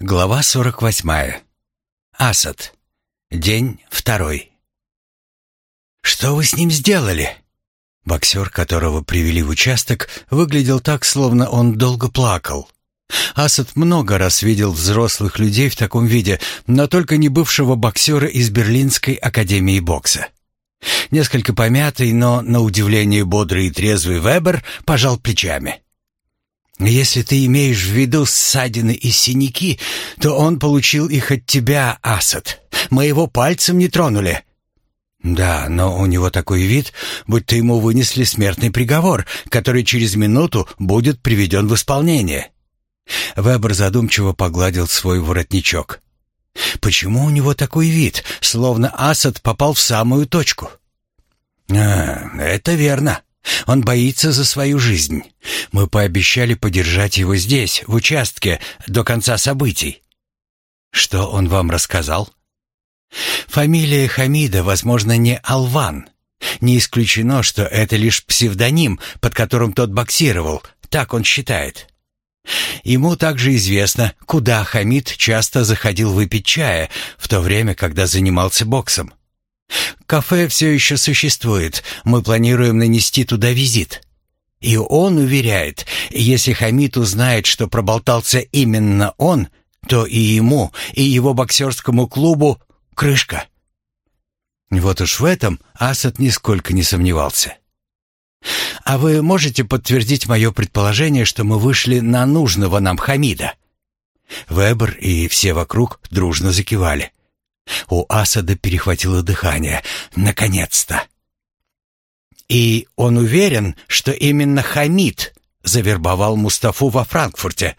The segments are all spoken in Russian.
Глава 48. Асад. День 2. «Что вы с ним сделали?» Боксер, которого привели в участок, выглядел так, словно он долго плакал. Асад много раз видел взрослых людей в таком виде, но только не бывшего боксера из Берлинской академии бокса. Несколько помятый, но, на удивление, бодрый и трезвый Вебер пожал плечами. «Если ты имеешь в виду ссадины и синяки, то он получил их от тебя, Асад. Мы его пальцем не тронули». «Да, но у него такой вид, будто ему вынесли смертный приговор, который через минуту будет приведен в исполнение». Вебер задумчиво погладил свой воротничок. «Почему у него такой вид, словно Асад попал в самую точку?» «Это верно. Он боится за свою жизнь. Мы пообещали подержать его здесь, в участке, до конца событий». «Что он вам рассказал?» «Фамилия Хамида, возможно, не Алван. Не исключено, что это лишь псевдоним, под которым тот боксировал, так он считает. Ему также известно, куда Хамид часто заходил выпить чая, в то время, когда занимался боксом. Кафе все еще существует, мы планируем нанести туда визит. И он уверяет, если Хамид узнает, что проболтался именно он, то и ему, и его боксерскому клубу крышка». Вот уж в этом Асад нисколько не сомневался. «А вы можете подтвердить мое предположение, что мы вышли на нужного нам Хамида?» Вебер и все вокруг дружно закивали. У Асада перехватило дыхание. Наконец-то! «И он уверен, что именно Хамид завербовал Мустафу во Франкфурте?»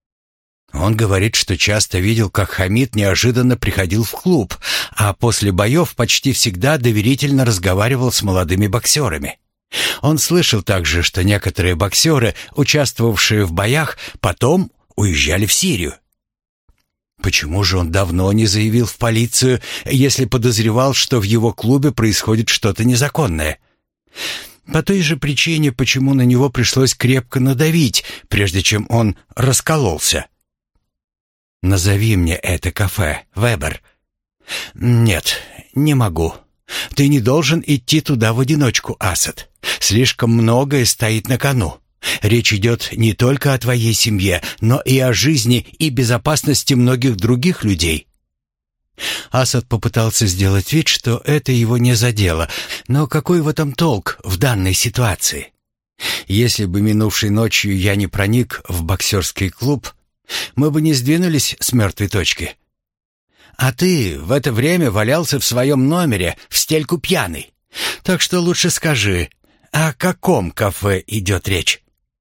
Он говорит, что часто видел, как Хамид неожиданно приходил в клуб, а после боев почти всегда доверительно разговаривал с молодыми боксерами. Он слышал также, что некоторые боксеры, участвовавшие в боях, потом уезжали в Сирию. Почему же он давно не заявил в полицию, если подозревал, что в его клубе происходит что-то незаконное? По той же причине, почему на него пришлось крепко надавить, прежде чем он раскололся. «Назови мне это кафе, Вебер». «Нет, не могу. Ты не должен идти туда в одиночку, Асад. Слишком многое стоит на кону. Речь идет не только о твоей семье, но и о жизни и безопасности многих других людей». Асад попытался сделать вид, что это его не задело, но какой в этом толк в данной ситуации? Если бы минувшей ночью я не проник в боксерский клуб, мы бы не сдвинулись с мертвой точки. А ты в это время валялся в своем номере в стельку пьяный. Так что лучше скажи, о каком кафе идет речь?»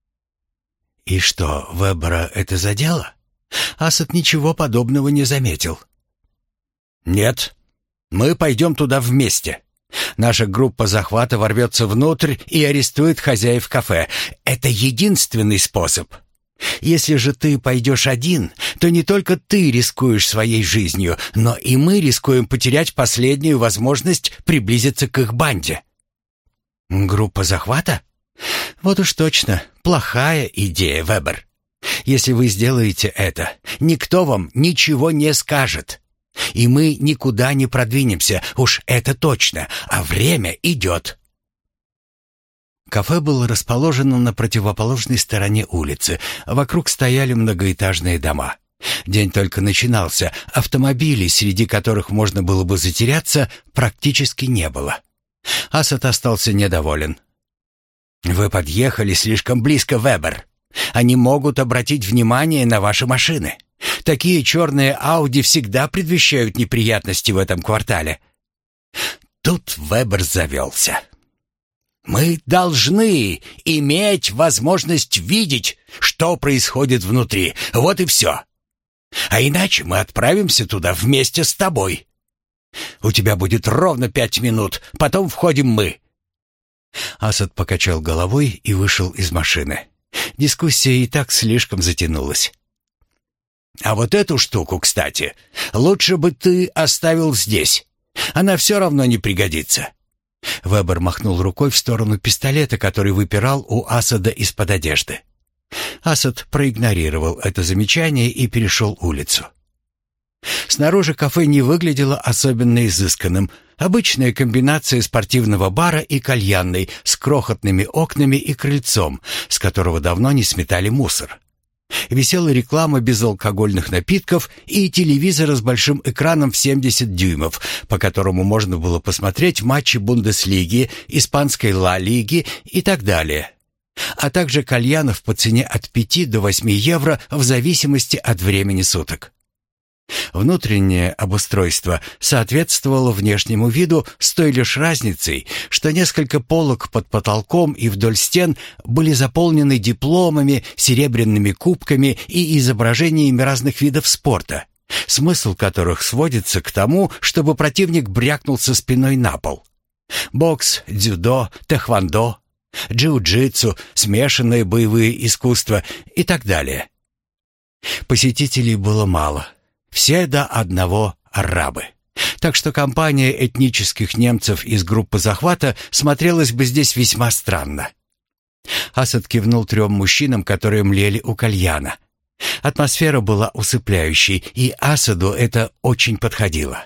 И что, Вебера это задело? Асад ничего подобного не заметил. «Нет, мы пойдем туда вместе. Наша группа захвата ворвется внутрь и арестует хозяев кафе. Это единственный способ. Если же ты пойдешь один, то не только ты рискуешь своей жизнью, но и мы рискуем потерять последнюю возможность приблизиться к их банде». «Группа захвата? Вот уж точно, плохая идея, Вебер. Если вы сделаете это, никто вам ничего не скажет. И мы никуда не продвинемся, уж это точно, а время идет». Кафе было расположено на противоположной стороне улицы. Вокруг стояли многоэтажные дома. День только начинался, автомобилей, среди которых можно было бы затеряться, практически не было. Асад остался недоволен. «Вы подъехали слишком близко, Вебер. Они могут обратить внимание на ваши машины. Такие черные Ауди всегда предвещают неприятности в этом квартале». Тут Вебер завелся. «Мы должны иметь возможность видеть, что происходит внутри. Вот и все. А иначе мы отправимся туда вместе с тобой. У тебя будет ровно 5 минут, потом входим мы». Асад покачал головой и вышел из машины. Дискуссия и так слишком затянулась. «А вот эту штуку, кстати, лучше бы ты оставил здесь. Она все равно не пригодится». Вебер махнул рукой в сторону пистолета, который выпирал у Асада из-под одежды. Асад проигнорировал это замечание и перешел улицу. Снаружи кафе не выглядело особенно изысканным. Обычная комбинация спортивного бара и кальянной с крохотными окнами и крыльцом, с которого давно не сметали мусор. Висела реклама безалкогольных напитков и телевизора с большим экраном в 70 дюймов, по которому можно было посмотреть матчи Бундеслиги, испанской Ла-лиги и так далее. А также кальянов по цене от 5 до 8 евро в зависимости от времени суток. Внутреннее обустройство соответствовало внешнему виду с той лишь разницей, что несколько полок под потолком и вдоль стен были заполнены дипломами, серебряными кубками и изображениями разных видов спорта, смысл которых сводится к тому, чтобы противник брякнулся спиной на пол. Бокс, дзюдо, тэквондо, джиу-джитсу, смешанные боевые искусства и так далее. Посетителей было мало. Все до одного арабы. Так что компания этнических немцев из группы захвата смотрелась бы здесь весьма странно. Асад кивнул 3 мужчинам, которые млели у кальяна. Атмосфера была усыпляющей, и Асаду это очень подходило.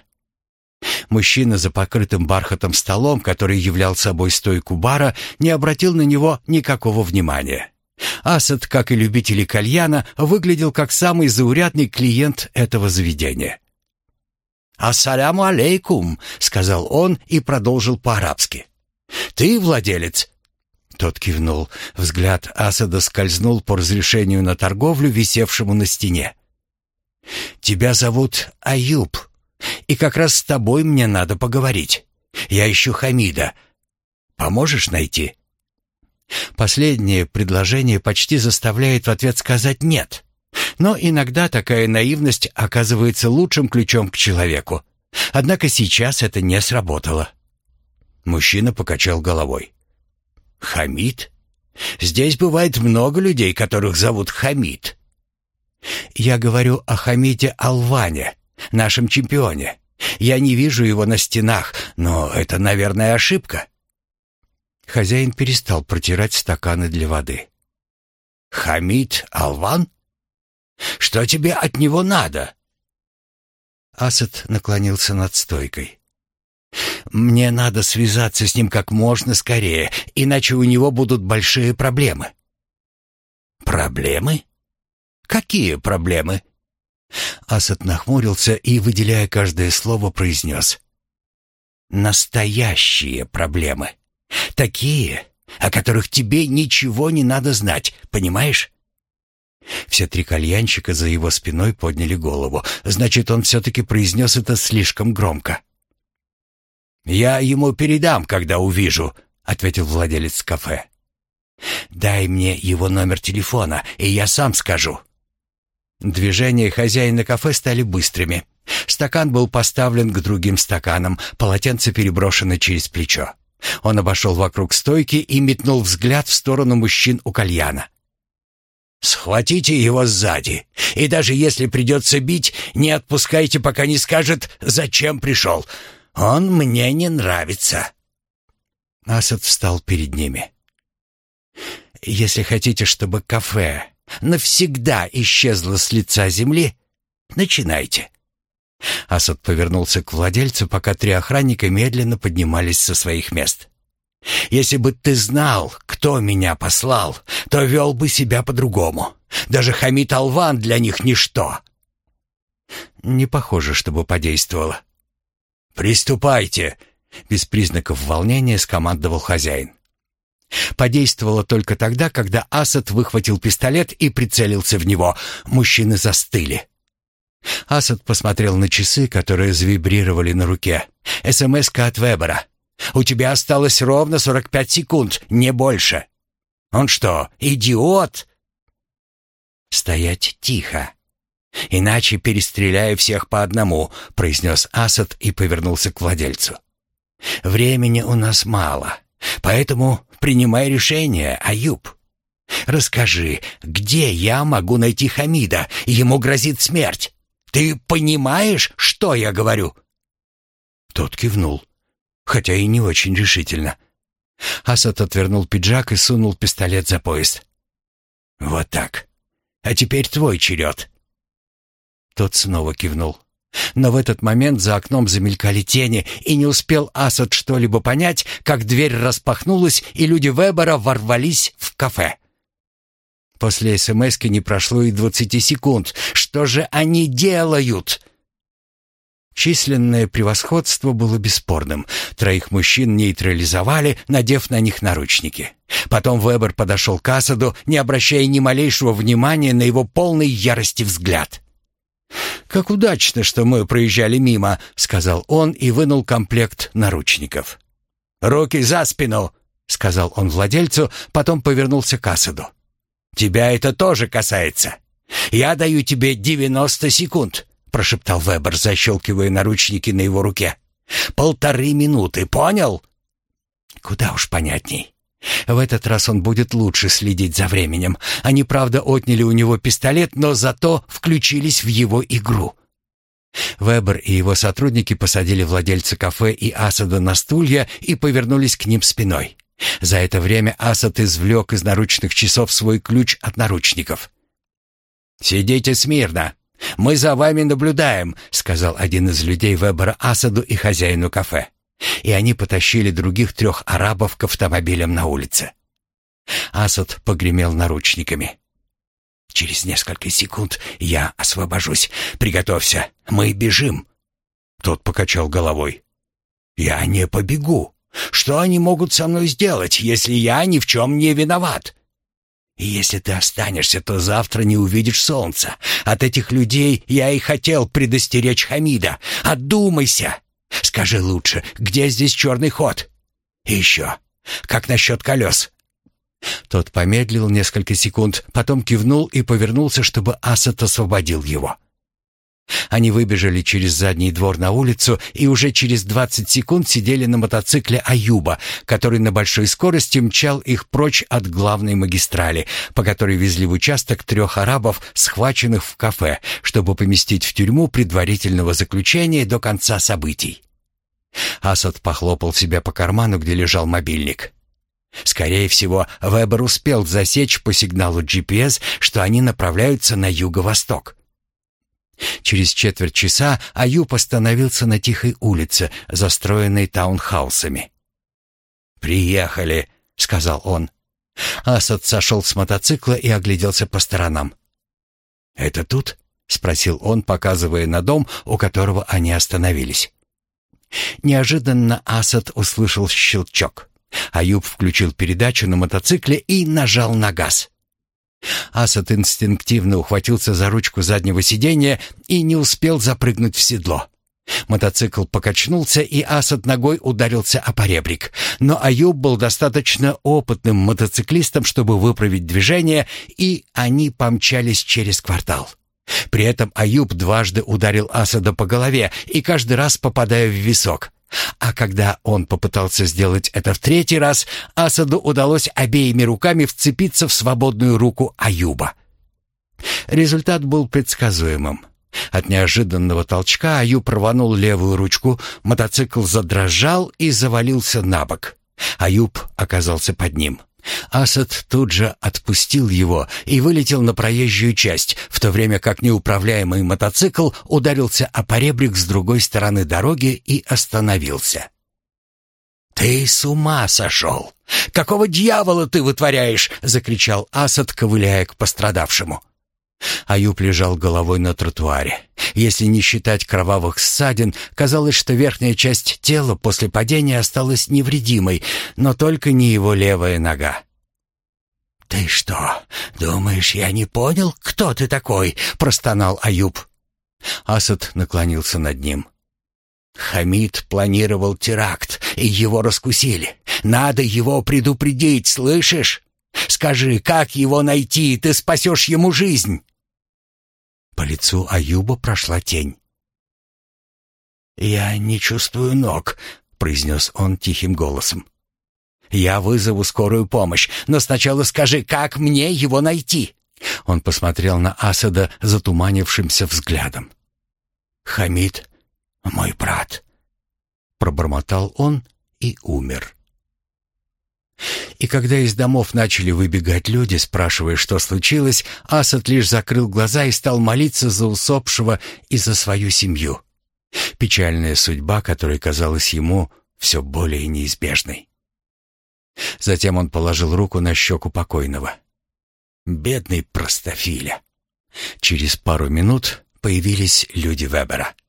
Мужчина за покрытым бархатом столом, который являл собой стойку бара, не обратил на него никакого внимания. Асад, как и любители кальяна, выглядел как самый заурядный клиент этого заведения. «Ассаляму алейкум», — сказал он и продолжил по-арабски. «Ты владелец?» Тот кивнул. Взгляд Асада скользнул по разрешению на торговлю, висевшему на стене. «Тебя зовут Аюб, и как раз с тобой мне надо поговорить. Я ищу Хамида. Поможешь найти?» Последнее предложение почти заставляет в ответ сказать «нет». Но иногда такая наивность оказывается лучшим ключом к человеку. Однако сейчас это не сработало. Мужчина покачал головой. «Хамид? Здесь бывает много людей, которых зовут Хамид». «Я говорю о Хамиде Алване, нашем чемпионе. Я не вижу его на стенах, но это, наверное, ошибка». Хозяин перестал протирать стаканы для воды. «Хамид Алван? Что тебе от него надо?» Асад наклонился над стойкой. «Мне надо связаться с ним как можно скорее, иначе у него будут большие проблемы». «Проблемы? Какие проблемы?» Асад нахмурился и, выделяя каждое слово, произнес. «Настоящие проблемы. Такие, о которых тебе ничего не надо знать, понимаешь?» Все 3 кальянщика за его спиной подняли голову. Значит, он все-таки произнес это слишком громко. «Я ему передам, когда увижу», — ответил владелец кафе. «Дай мне его номер телефона, и я сам скажу». Движения хозяина кафе стали быстрыми. Стакан был поставлен к другим стаканам, полотенце переброшено через плечо. Он обошел вокруг стойки и метнул взгляд в сторону мужчин у кальяна. «Схватите его сзади, и даже если придется бить, не отпускайте, пока не скажет, зачем пришел. Он мне не нравится». Асад встал перед ними. «Если хотите, чтобы кафе навсегда исчезло с лица земли, начинайте». Асад повернулся к владельцу, пока 3 охранника медленно поднимались со своих мест. «Если бы ты знал, кто меня послал, то вел бы себя по-другому. Даже Хамид Алван для них ничто». Не похоже, чтобы подействовало. «Приступайте», — без признаков волнения скомандовал хозяин. Подействовало только тогда, когда Асад выхватил пистолет и прицелился в него. Мужчины застыли. Асад посмотрел на часы, которые завибрировали на руке. СМС-ка от Вебера. «У тебя осталось ровно 45 секунд, не больше». «Он что, идиот?» «Стоять тихо. Иначе перестреляю всех по одному», — произнес Асад и повернулся к владельцу. «Времени у нас мало, поэтому принимай решение, Аюб. Расскажи, где я могу найти Хамида? Ему грозит смерть. Ты понимаешь, что я говорю?» Тот кивнул, хотя и не очень решительно. Асад отвернул пиджак и сунул пистолет за пояс. «Вот так. А теперь твой черед». Тот снова кивнул. Но в этот момент за окном замелькали тени, и не успел Асад что-либо понять, как дверь распахнулась, и люди Вебера ворвались в кафе. После СМСки не прошло и 20 секунд. Что же они делают? Численное превосходство было бесспорным. 3 мужчин нейтрализовали, надев на них наручники. Потом Вебер подошел к Асаду, не обращая ни малейшего внимания на его полный ярости взгляд. «Как удачно, что мы проезжали мимо», — сказал он и вынул комплект наручников. «Руки за спину», — сказал он владельцу, потом повернулся к Асаду. «Тебя это тоже касается. Я даю тебе 90 секунд», — прошептал Вебер, защелкивая наручники на его руке. «1,5 минуты, понял?» Куда уж понятней. В этот раз он будет лучше следить за временем. Они, правда, отняли у него пистолет, но зато включились в его игру. Вебер и его сотрудники посадили владельца кафе и Асада на стулья и повернулись к ним спиной. За это время Асад извлек из наручных часов свой ключ от наручников. «Сидите смирно. Мы за вами наблюдаем», — сказал один из людей Вебера Асаду и хозяину кафе. И они потащили других 3 арабов к автомобилям на улице. Асад погремел наручниками. «Через несколько секунд я освобожусь. Приготовься. Мы бежим». Тот покачал головой. «Я не побегу. Что они могут со мной сделать, если я ни в чем не виноват? И если ты останешься, то завтра не увидишь солнца. От этих людей я и хотел предостеречь Хамида. Одумайся. Скажи лучше, где здесь черный ход? И еще, как насчет колес?» Тот помедлил несколько секунд, потом кивнул и повернулся, чтобы Асад освободил его. Они выбежали через задний двор на улицу и уже через 20 секунд сидели на мотоцикле Аюба, который на большой скорости мчал их прочь от главной магистрали, по которой везли в участок 3 арабов, схваченных в кафе, чтобы поместить в тюрьму предварительного заключения до конца событий. Асад похлопал себя по карману, где лежал мобильник. Скорее всего, Вебер успел засечь по сигналу GPS, что они направляются на юго-восток. Через четверть часа Аюб остановился на тихой улице, застроенной таунхаусами. «Приехали», — сказал он. Асад сошел с мотоцикла и огляделся по сторонам. «Это тут?» — спросил он, показывая на дом, у которого они остановились. Неожиданно Асад услышал щелчок. Аюб включил передачу на мотоцикле и нажал на газ. Асад инстинктивно ухватился за ручку заднего сиденья и не успел запрыгнуть в седло. Мотоцикл покачнулся, и Асад ногой ударился о поребрик. Но Аюб был достаточно опытным мотоциклистом, чтобы выправить движение, и они помчались через квартал. При этом Аюб дважды ударил Асада по голове, и каждый раз попадая в висок. А когда он попытался сделать это в 3-й раз, Асаду удалось обеими руками вцепиться в свободную руку Аюба. Результат был предсказуемым. От неожиданного толчка Аюб рванул левую ручку, мотоцикл задрожал и завалился на бок. Аюб оказался под ним. Асад тут же отпустил его и вылетел на проезжую часть, в то время как неуправляемый мотоцикл ударился о поребрик с другой стороны дороги и остановился. «Ты с ума сошел! Какого дьявола ты вытворяешь?» — закричал Асад, ковыляя к пострадавшему. Аюб лежал головой на тротуаре. Если не считать кровавых ссадин, казалось, что верхняя часть тела после падения осталась невредимой, но только не его левая нога. «Ты что, думаешь, я не понял, кто ты такой?» — простонал Аюб. Асад наклонился над ним. «Хамид планировал теракт, и его раскусили. Надо его предупредить, слышишь? Скажи, как его найти, ты спасешь ему жизнь!» По лицу Аюба прошла тень. «Я не чувствую ног», — произнес он тихим голосом. «Я вызову скорую помощь, но сначала скажи, как мне его найти?» Он посмотрел на Асада затуманившимся взглядом. «Хамид, мой брат», — пробормотал он и умер. И когда из домов начали выбегать люди, спрашивая, что случилось, Асад лишь закрыл глаза и стал молиться за усопшего и за свою семью. Печальная судьба, которая казалась ему все более неизбежной. Затем он положил руку на щеку покойного. Бедный простофиля. Через пару минут появились люди Вебера.